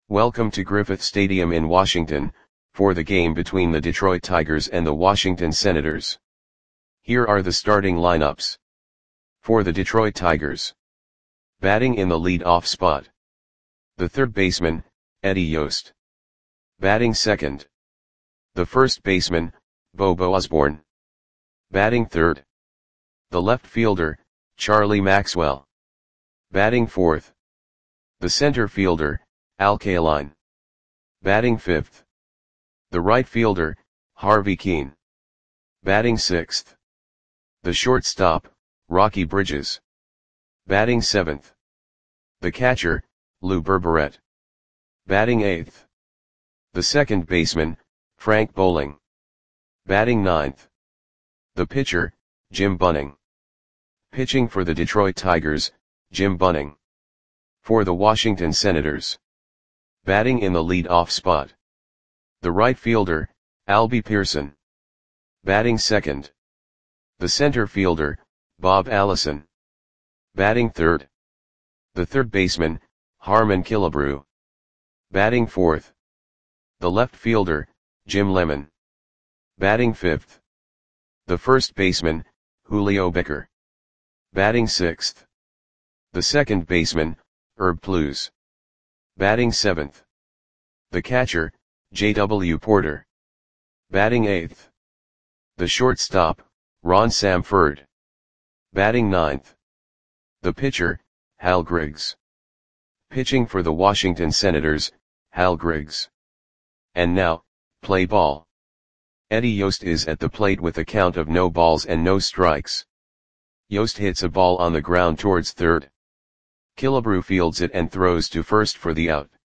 Welcome to Griffith Stadium in Washington, for the game between the Detroit Tigers and the Washington Senators. Here are the starting lineups. For the Detroit Tigers. Batting in the lead-off spot. The third baseman, Eddie Yost. Batting second. The first baseman, Bobo Osborne. Batting third. The left fielder, Charlie Maxwell. Batting fourth. The center fielder, Al Kaline. Batting fifth. The right fielder, Harvey Kuenn. Batting sixth. The shortstop, Rocky Bridges. Batting seventh. The catcher, Lou Berberet. Batting eighth. The second baseman, Frank Bowling. Batting ninth. The pitcher, Jim Bunning. Pitching for the Detroit Tigers, Jim Bunning. For the Washington Senators. Batting in the lead-off spot. The right fielder, Albie Pearson. Batting second. The center fielder, Bob Allison. Batting third. The third baseman, Harmon Killebrew. Batting fourth. The left fielder, Jim Lemon. Batting fifth. The first baseman, Julio Becker. Batting sixth. The second baseman, Herb Plews. Batting seventh. The catcher, J.W. Porter. Batting eighth. The shortstop, Ron Samford. Batting ninth. The pitcher, Hal Griggs. Pitching for the Washington Senators, Hal Griggs. And now, play ball. Eddie Yost is at the plate with a count of no balls and no strikes. Yost hits a ball on the ground towards third. Killebrew fields it and throws to first for the out.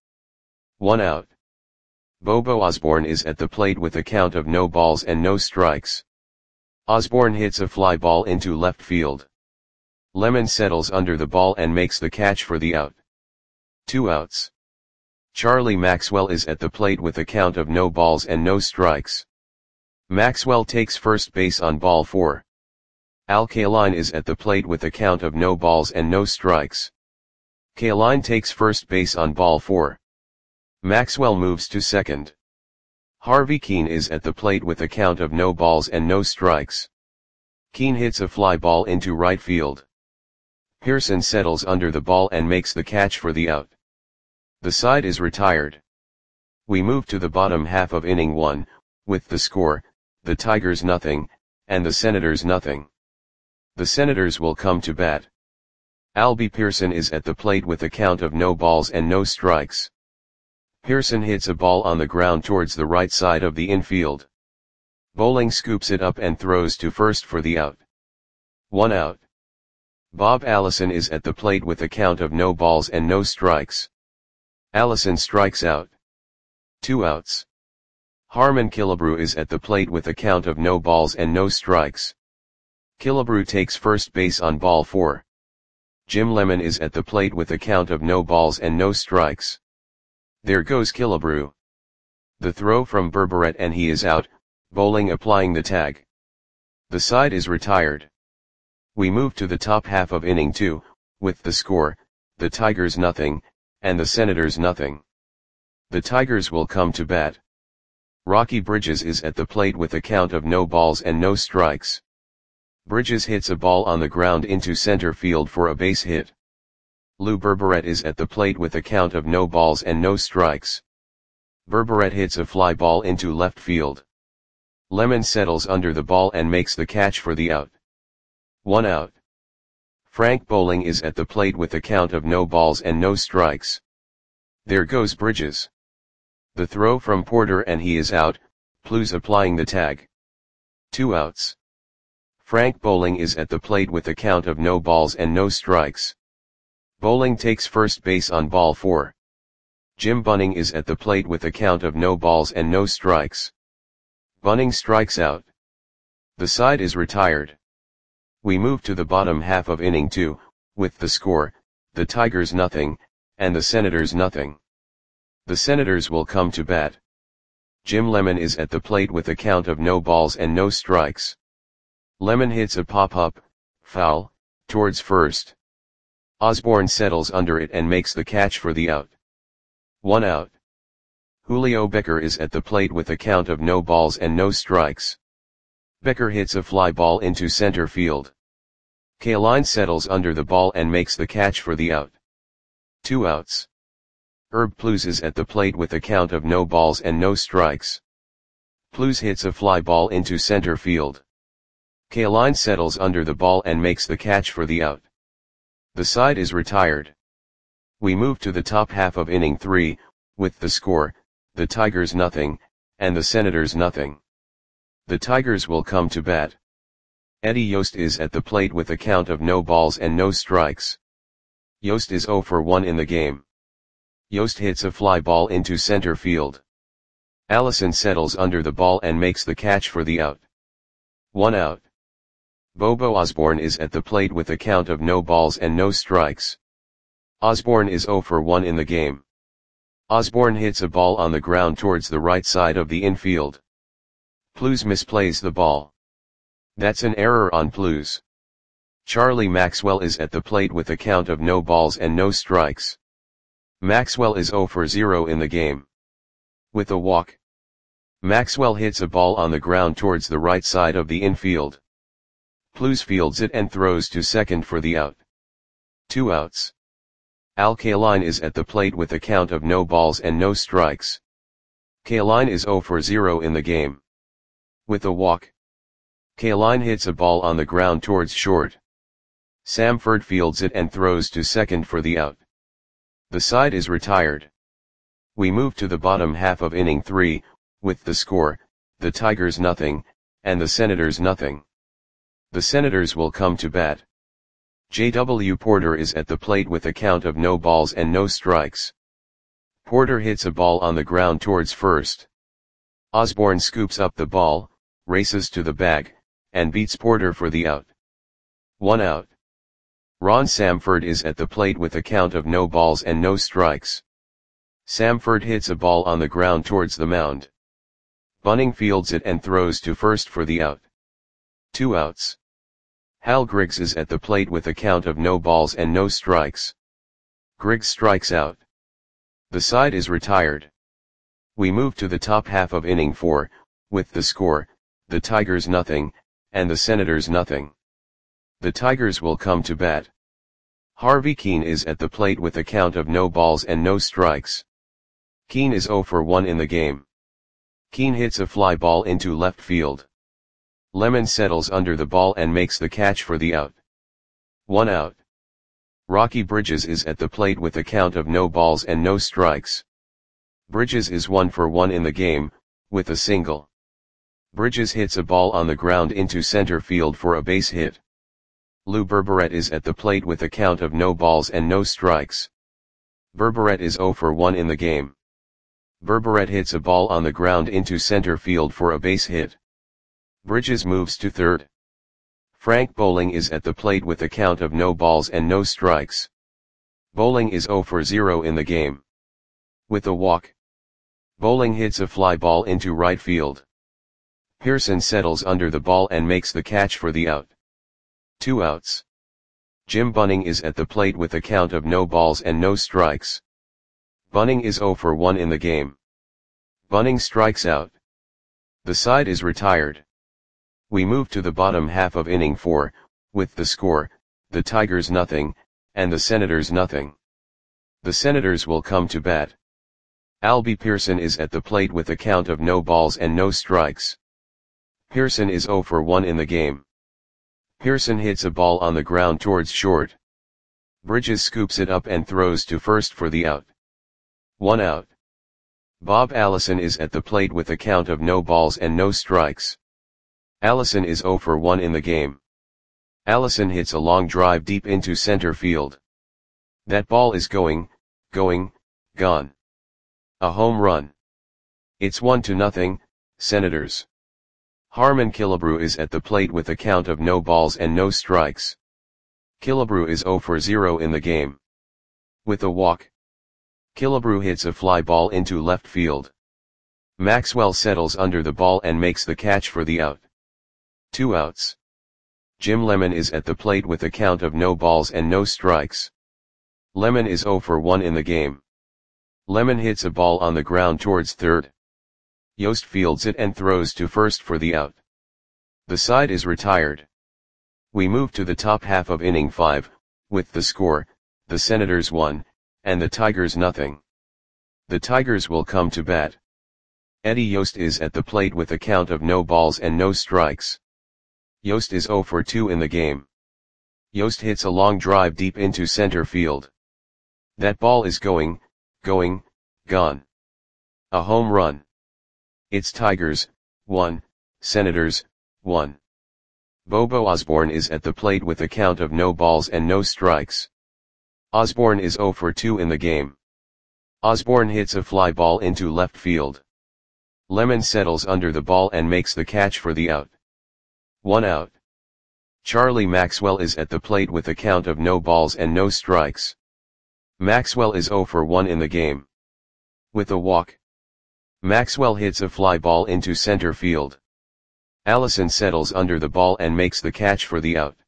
1 out. Bobo Osborne is at the plate with a count of no balls and no strikes. Osborne hits a fly ball into left field. Lemon settles under the ball and makes the catch for the out. 2 outs. Charlie Maxwell is at the plate with a count of no balls and no strikes. Maxwell takes first base on ball 4. Al Kaline is at the plate with a count of no balls and no strikes. Kaline takes first base on ball 4. Maxwell moves to second. Harvey Kuenn is at the plate with a count of no balls and no strikes. Kuenn hits a fly ball into right field. Pearson settles under the ball and makes the catch for the out. The side is retired. We move to the bottom half of inning 1, with the score, the Tigers nothing, and the Senators nothing. The Senators will come to bat. Albie Pearson is at the plate with a count of no balls and no strikes. Pearson hits a ball on the ground towards the right side of the infield. Bowling scoops it up and throws to first for the out. 1 out. Bob Allison is at the plate with a count of no balls and no strikes. Allison strikes out. 2 outs. Harmon Killebrew is at the plate with a count of no balls and no strikes. Killebrew takes first base on ball 4. Jim Lemon is at the plate with a count of no balls and no strikes. There goes Killebrew. The throw from Berberet and he is out, Bowling applying the tag. The side is retired. We move to the top half of inning 2, with the score, the Tigers nothing, and the Senators nothing. The Tigers will come to bat. Rocky Bridges is at the plate with a count of no balls and no strikes. Bridges hits a ball on the ground into center field for a base hit. Lou Berberet is at the plate with a count of no balls and no strikes. Berberet hits a fly ball into left field. Lemon settles under the ball and makes the catch for the out. 1 out. Frank Bowling is at the plate with a count of no balls and no strikes. There goes Bridges. The throw from Porter and he is out, Plews applying the tag. 2 outs. Frank Bowling is at the plate with a count of no balls and no strikes. Bowling takes first base on ball 4. Jim Bunning is at the plate with a count of no balls and no strikes. Bunning strikes out. The side is retired. We move to the bottom half of inning 2, with the score, the Tigers nothing, and the Senators nothing. The Senators will come to bat. Jim Lemon is at the plate with a count of no balls and no strikes. Lemon hits a pop-up, foul, towards first. Osborne settles under it and makes the catch for the out. 1 out. Julio Becker is at the plate with a count of no balls and no strikes. Becker hits a fly ball into center field. Kaline settles under the ball and makes the catch for the out. 2 outs. Herb Plews is at the plate with a count of no balls and no strikes. Plews hits a fly ball into center field. Kaline settles under the ball and makes the catch for the out. The side is retired. We move to the top half of inning 3, with the score, the Tigers nothing, and the Senators nothing. The Tigers will come to bat. Eddie Yost is at the plate with a count of no balls and no strikes. Yost is 0 for 1 in the game. Yost hits a fly ball into center field. Allison settles under the ball and makes the catch for the out. 1 out. Bobo Osborne is at the plate with a count of no balls and no strikes. Osborne is 0 for 1 in the game. Osborne hits a ball on the ground towards the right side of the infield. Plews misplays the ball. That's an error on Plews. Charlie Maxwell is at the plate with a count of no balls and no strikes. Maxwell is 0 for 0 in the game. With a walk. Maxwell hits a ball on the ground towards the right side of the infield. Plews fields it and throws to second for the out. 2 outs. Al Kaline is at the plate with a count of no balls and no strikes. Kaline is 0 for 0 in the game. With a walk. Kaline hits a ball on the ground towards short. Samford fields it and throws to second for the out. The side is retired. We move to the bottom half of inning 3, with the score, the Tigers nothing, and the Senators nothing. The Senators will come to bat. J.W. Porter is at the plate with a count of no balls and no strikes. Porter hits a ball on the ground towards first. Osborne scoops up the ball, races to the bag, and beats Porter for the out. 1 out. Ron Samford is at the plate with a count of no balls and no strikes. Samford hits a ball on the ground towards the mound. Bunning fields it and throws to first for the out. 2 outs. Hal Griggs is at the plate with a count of no balls and no strikes. Griggs strikes out. The side is retired. We move to the top half of inning 4, with the score, the Tigers nothing, and the Senators nothing. The Tigers will come to bat. Harvey Keene is at the plate with a count of no balls and no strikes. Keene is 0 for 1 in the game. Keene hits a fly ball into left field. Lemon settles under the ball and makes the catch for the out. 1 out. Rocky Bridges is at the plate with a count of no balls and no strikes. Bridges is 1 for 1 in the game, with a single. Bridges hits a ball on the ground into center field for a base hit. Lou Berberet is at the plate with a count of no balls and no strikes. Berberet is 0 for 1 in the game. Berberet hits a ball on the ground into center field for a base hit. Bridges moves to third. Frank Bowling is at the plate with a count of no balls and no strikes. Bowling is 0 for 0 in the game. With a walk. Bowling hits a fly ball into right field. Pearson settles under the ball and makes the catch for the out. 2 outs. Jim Bunning is at the plate with a count of no balls and no strikes. Bunning is 0 for 1 in the game. Bunning strikes out. The side is retired. We move to the bottom half of inning 4, with the score, the Tigers nothing, and the Senators nothing. The Senators will come to bat. Albie Pearson is at the plate with a count of no balls and no strikes. Pearson is 0 for 1 in the game. Pearson hits a ball on the ground towards short. Bridges scoops it up and throws to first for the out. 1 out. Bob Allison is at the plate with a count of no balls and no strikes. Allison is 0 for 1 in the game. Allison hits a long drive deep into center field. That ball is gone. A home run. It's 1-0, Senators. Harmon Killebrew is at the plate with a count of no balls and no strikes. Killebrew is 0 for 0 in the game. With a walk. Killebrew hits a fly ball into left field. Maxwell settles under the ball and makes the catch for the out. 2 outs. Jim Lemon is at the plate with a count of no balls and no strikes. Lemon is 0 for 1 in the game. Lemon hits a ball on the ground towards third. Yost fields it and throws to first for the out. The side is retired. We move to the top half of inning 5, with the score, the Senators 1, and the Tigers nothing. The Tigers will come to bat. Eddie Yost is at the plate with a count of no balls and no strikes. Yost is 0 for 2 in the game. Yost hits a long drive deep into center field. That ball is going, gone. A home run. It's Tigers, 1, Senators, 1. Bobo Osborne is at the plate with a count of no balls and no strikes. Osborne is 0 for 2 in the game. Osborne hits a fly ball into left field. Lemon settles under the ball and makes the catch for the out. 1 out. Charlie Maxwell is at the plate with a count of no balls and no strikes. Maxwell is 0 for 1 in the game. With a walk, Maxwell hits a fly ball into center field. Allison settles under the ball and makes the catch for the out.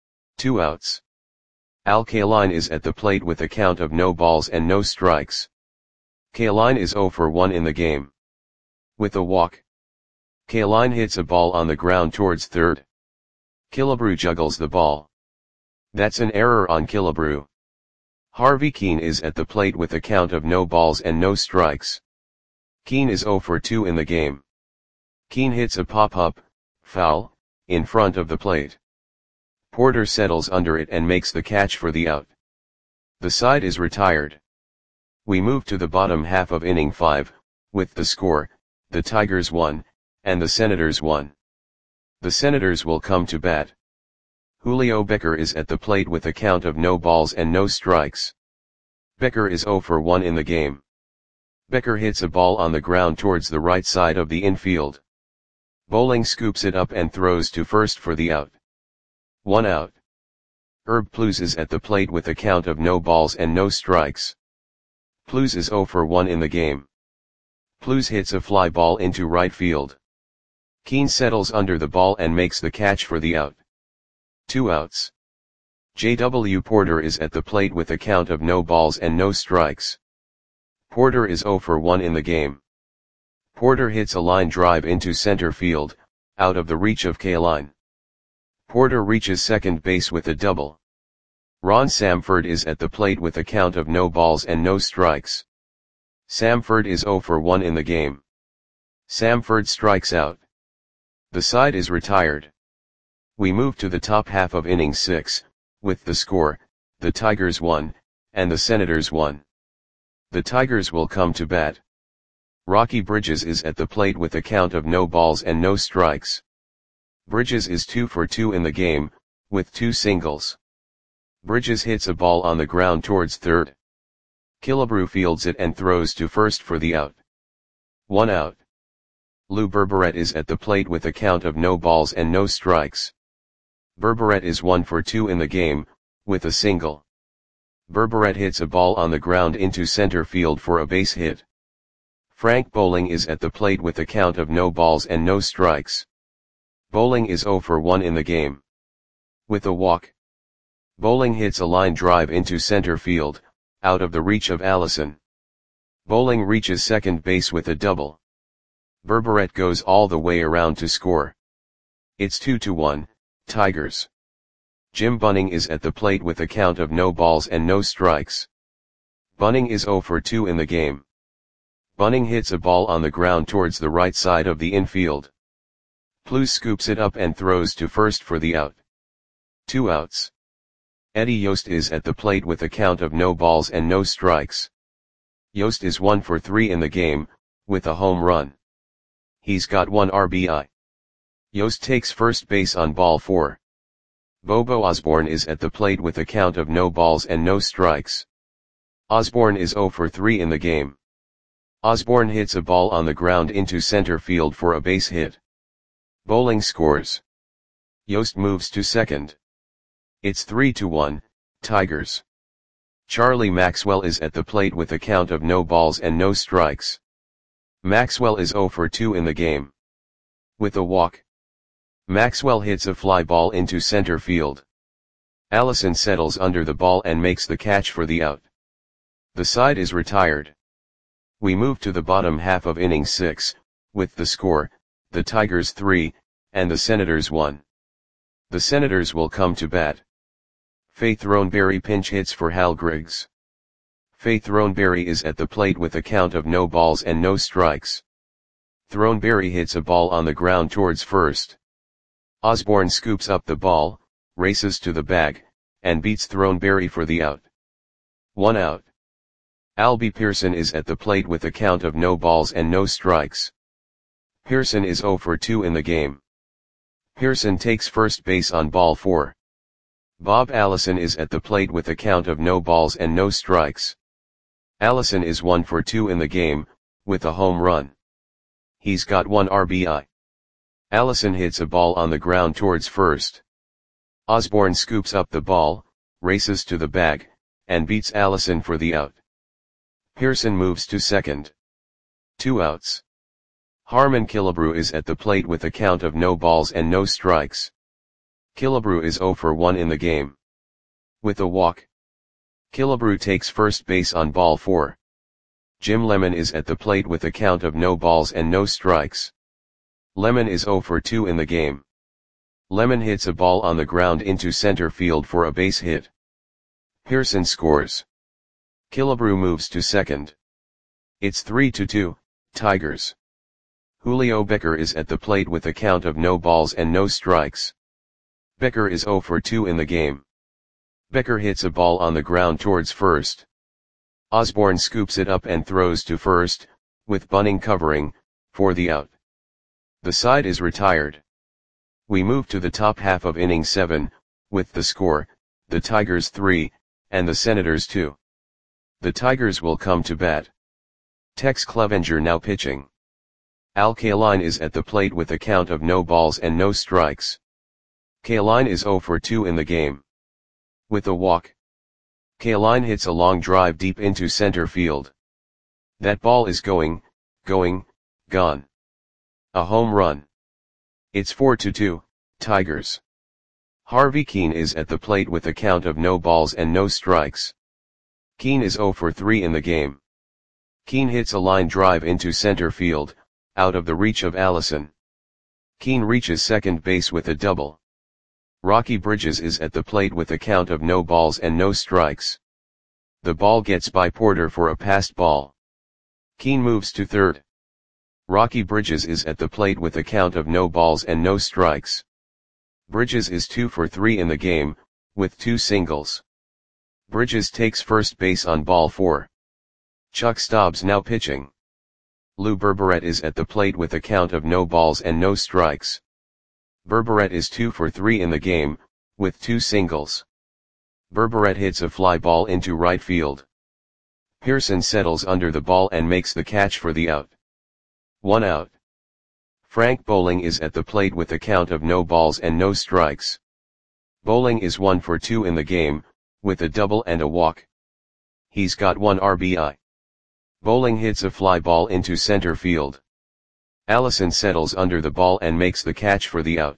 2 outs. Al Kaline is at the plate with a count of no balls and no strikes. Kaline is 0 for 1 in the game. With a walk, Kaline hits a ball on the ground towards third. Killebrew juggles the ball. That's an error on Killebrew. Harvey Keene is at the plate with a count of no balls and no strikes. Keene is 0 for 2 in the game. Keene hits a pop-up, foul, in front of the plate. Porter settles under it and makes the catch for the out. The side is retired. We move to the bottom half of inning 5, with the score, the Tigers 1, and the Senators 1. The Senators will come to bat. Julio Becker is at the plate with a count of no balls and no strikes. Becker is 0 for 1 in the game. Becker hits a ball on the ground towards the right side of the infield. Bowling scoops it up and throws to first for the out. 1 out. Herb Plews is at the plate with a count of no balls and no strikes. Plews is 0 for 1 in the game. Plews hits a fly ball into right field. Keene settles under the ball and makes the catch for the out. 2 outs. J.W. Porter is at the plate with a count of no balls and no strikes. Porter is 0 for 1 in the game. Porter hits a line drive into center field, out of the reach of Kaline. Porter reaches second base with a double. Ron Samford is at the plate with a count of no balls and no strikes. Samford is 0 for 1 in the game. Samford strikes out. The side is retired. We move to the top half of inning 6, with the score, the Tigers 1, and the Senators 1. The Tigers will come to bat. Rocky Bridges is at the plate with a count of no balls and no strikes. Bridges is 2 for 2 in the game, with 2 singles. Bridges hits a ball on the ground towards third. Killebrew fields it and throws to first for the out. 1 out. Lou Berberet is at the plate with a count of no balls and no strikes. Berberet is 1 for 2 in the game, with a single. Berberet hits a ball on the ground into center field for a base hit. Frank Bowling is at the plate with a count of no balls and no strikes. Bowling is 0 for 1 in the game. With a walk, Bowling hits a line drive into center field, out of the reach of Allison. Bowling reaches second base with a double. Berberet goes all the way around to score. It's 2-1, Tigers. Jim Bunning is at the plate with a count of no balls and no strikes. Bunning is 0 for 2 in the game. Bunning hits a ball on the ground towards the right side of the infield. Plews scoops it up and throws to first for the out. 2 outs. Eddie Yost is at the plate with a count of no balls and no strikes. Yost is 1 for 3 in the game, with a home run. He's got 1 RBI. Yost takes first base on ball 4. Bobo Osborne is at the plate with a count of no balls and no strikes. Osborne is 0 for 3 in the game. Osborne hits a ball on the ground into center field for a base hit. Bowling scores. Yost moves to second. It's 3-1, Tigers. Charlie Maxwell is at the plate with a count of no balls and no strikes. Maxwell is 0 for 2 in the game. With a walk, Maxwell hits a fly ball into center field. Allison settles under the ball and makes the catch for the out. The side is retired. We move to the bottom half of inning 6, with the score, the Tigers 3, and the Senators 1. The Senators will come to bat. Faith Throneberry pinch hits for Hal Griggs. Faith Throneberry is at the plate with a count of no balls and no strikes. Throneberry hits a ball on the ground towards first. Osborne scoops up the ball, races to the bag, and beats Throneberry for the out. 1 out. Albie Pearson is at the plate with a count of no balls and no strikes. Pearson is 0 for 2 in the game. Pearson takes first base on ball 4. Bob Allison is at the plate with a count of no balls and no strikes. Allison is 1 for 2 in the game, with a home run. He's got 1 RBI. Allison hits a ball on the ground towards first. Osborne scoops up the ball, races to the bag, and beats Allison for the out. Pearson moves to second. 2 outs. Harmon Killebrew is at the plate with a count of no balls and no strikes. Killebrew is 0 for 1 in the game. With a walk. Killebrew takes first base on ball 4. Jim Lemon is at the plate with a count of no balls and no strikes. Lemon is 0 for 2 in the game. Lemon hits a ball on the ground into center field for a base hit. Pearson scores. Killebrew moves to second. It's 3-2, Tigers. Julio Becker is at the plate with a count of no balls and no strikes. Becker is 0 for 2 in the game. Becker hits a ball on the ground towards first. Osborne scoops it up and throws to first, with Bunning covering, for the out. The side is retired. We move to the top half of inning 7, with the score, the Tigers 3, and the Senators 2. The Tigers will come to bat. Tex Clevenger now pitching. Al Kaline is at the plate with a count of no balls and no strikes. Kaline is 0 for 2 in the game. With a walk. Kaline hits a long drive deep into center field. That ball is gone. A home run. It's 4-2, Tigers. Harvey Keene is at the plate with a count of no balls and no strikes. Keene is 0 for 3 in the game. Keene hits a line drive into center field, out of the reach of Allison. Keene reaches second base with a double. Rocky Bridges is at the plate with a count of no balls and no strikes. The ball gets by Porter for a passed ball. Keene moves to third. Rocky Bridges is at the plate with a count of no balls and no strikes. Bridges is 2 for 3 in the game, with 2 singles. Bridges takes first base on ball 4. Chuck Stobbs now pitching. Lou Berberet is at the plate with a count of no balls and no strikes. Berberet is 2 for 3 in the game, with 2 singles. Berberet hits a fly ball into right field. Pearson settles under the ball and makes the catch for the out. 1 out. Frank Bowling is at the plate with a count of no balls and no strikes. Bowling is 1 for 2 in the game, with a double and a walk. He's got 1 RBI. Bowling hits a fly ball into center field. Allison settles under the ball and makes the catch for the out.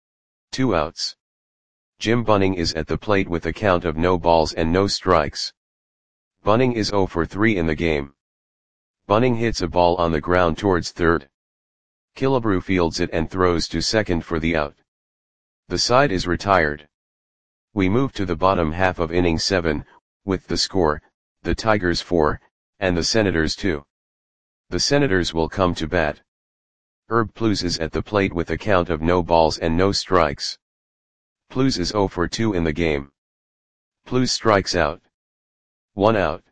2 outs. Jim Bunning is at the plate with a count of no balls and no strikes. Bunning is 0 for 3 in the game. Bunning hits a ball on the ground towards third. Killebrew fields it and throws to second for the out. The side is retired. We move to the bottom half of inning 7, with the score, the Tigers 4, and the Senators 2. The Senators will come to bat. Herb Plews is at the plate with a count of no balls and no strikes. Plews is 0 for 2 in the game. Plews strikes out. 1 out.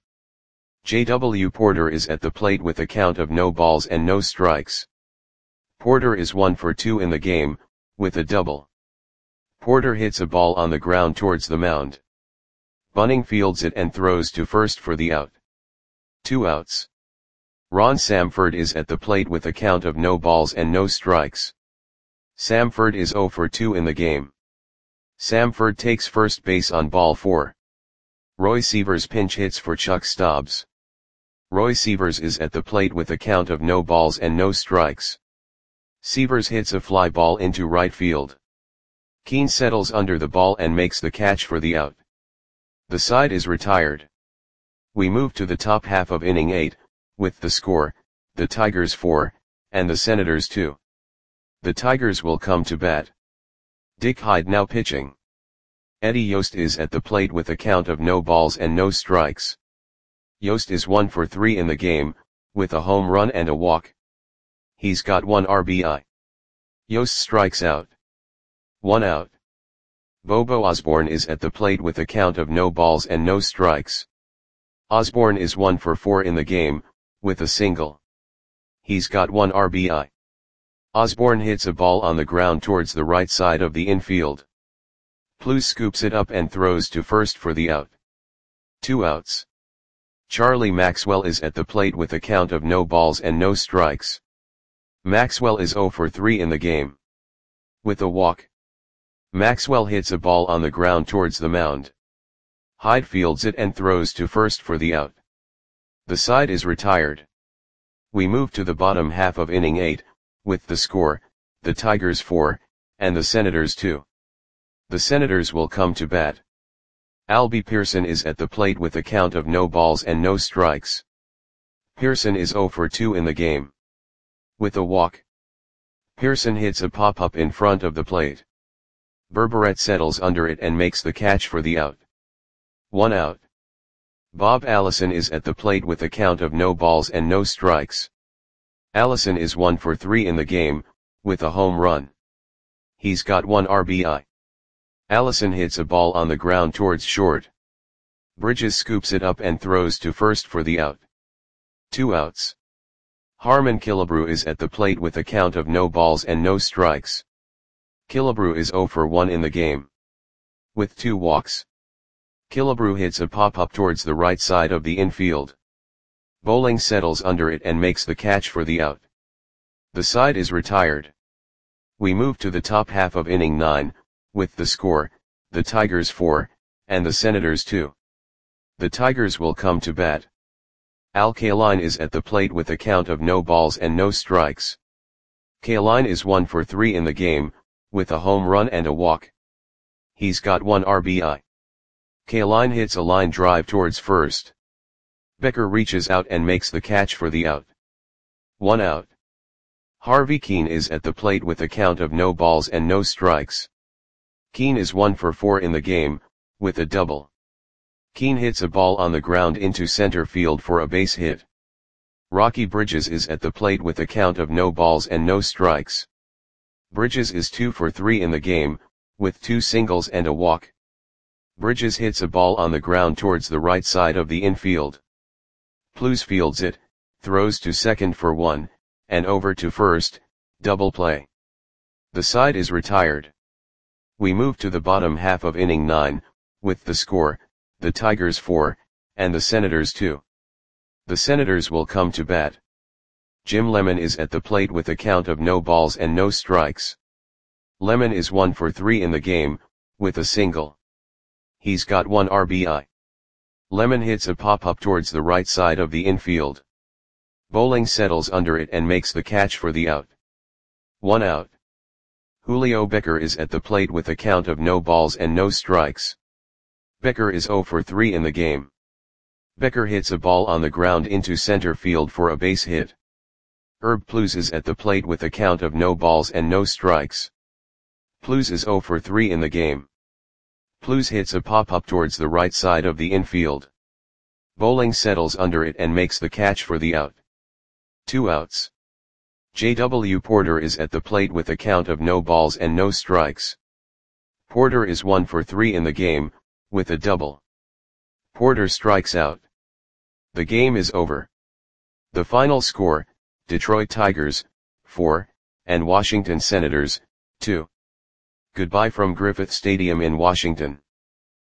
J.W. Porter is at the plate with a count of no balls and no strikes. Porter is 1 for 2 in the game, with a double. Porter hits a ball on the ground towards the mound. Bunning fields it and throws to first for the out. 2 outs. Ron Samford is at the plate with a count of no balls and no strikes. Samford is 0 for 2 in the game. Samford takes first base on ball 4. Roy Sievers pinch hits for Chuck Stobbs. Roy Sievers is at the plate with a count of no balls and no strikes. Sievers hits a fly ball into right field. Keene settles under the ball and makes the catch for the out. The side is retired. We move to the top half of inning 8, with the score, the Tigers 4, and the Senators 2. The Tigers will come to bat. Dick Hyde now pitching. Eddie Yost is at the plate with a count of no balls and no strikes. Yost is 1 for 3 in the game, with a home run and a walk. He's got 1 RBI. Yost strikes out. 1 out. Bobo Osborne is at the plate with a count of no balls and no strikes. Osborne is 1 for 4 in the game, with a single. He's got 1 RBI. Osborne hits a ball on the ground towards the right side of the infield. Plews scoops it up and throws to first for the out. 2 outs. Charlie Maxwell is at the plate with a count of no balls and no strikes. Maxwell is 0 for 3 in the game. With a walk. Maxwell hits a ball on the ground towards the mound. Hyde fields it and throws to first for the out. The side is retired. We move to the bottom half of inning 8, with the score, the Tigers 4, and the Senators 2. The Senators will come to bat. Albie Pearson is at the plate with a count of no balls and no strikes. Pearson is 0 for 2 in the game. With a walk. Pearson hits a pop-up in front of the plate. Berberette settles under it and makes the catch for the out. 1 out. Bob Allison is at the plate with a count of no balls and no strikes. Allison is 1 for 3 in the game, with a home run. He's got 1 RBI. Allison hits a ball on the ground towards short. Bridges scoops it up and throws to first for the out. 2 outs. Harmon Killebrew is at the plate with a count of no balls and no strikes. Killebrew is 0 for 1 in the game. With 2 walks. Killebrew hits a pop-up towards the right side of the infield. Bowling settles under it and makes the catch for the out. The side is retired. We move to the top half of inning 9, with the score, the Tigers 4, and the Senators 2. The Tigers will come to bat. Al Kaline is at the plate with a count of no balls and no strikes. Kaline is 1 for 3 in the game, with a home run and a walk. He's got 1 RBI. Kaline hits a line drive towards first. Becker reaches out and makes the catch for the out. 1 out. Harvey Keene is at the plate with a count of no balls and no strikes. Keene is 1 for 4 in the game, with a double. Keene hits a ball on the ground into center field for a base hit. Rocky Bridges is at the plate with a count of no balls and no strikes. Bridges is 2 for 3 in the game, with 2 singles and a walk. Bridges hits a ball on the ground towards the right side of the infield. Plews fields it, throws to second for 1, and over to first, double play. The side is retired. We move to the bottom half of inning 9, with the score, the Tigers 4, and the Senators 2. The Senators will come to bat. Jim Lemon is at the plate with a count of no balls and no strikes. Lemon is 1 for 3 in the game, with a single. He's got 1 RBI. Lemon hits a pop-up towards the right side of the infield. Bowling settles under it and makes the catch for the out. 1 out. Julio Becker is at the plate with a count of no balls and no strikes. Becker is 0 for 3 in the game. Becker hits a ball on the ground into center field for a base hit. Herb Plews is at the plate with a count of no balls and no strikes. Plews is 0 for 3 in the game. Plews hits a pop-up towards the right side of the infield. Bowling settles under it and makes the catch for the out. 2 outs. J.W. Porter is at the plate with a count of no balls and no strikes. Porter is 1 for 3 in the game, with a double. Porter strikes out. The game is over. The final score, Detroit Tigers, 4, and Washington Senators, 2. Goodbye from Griffith Stadium in Washington.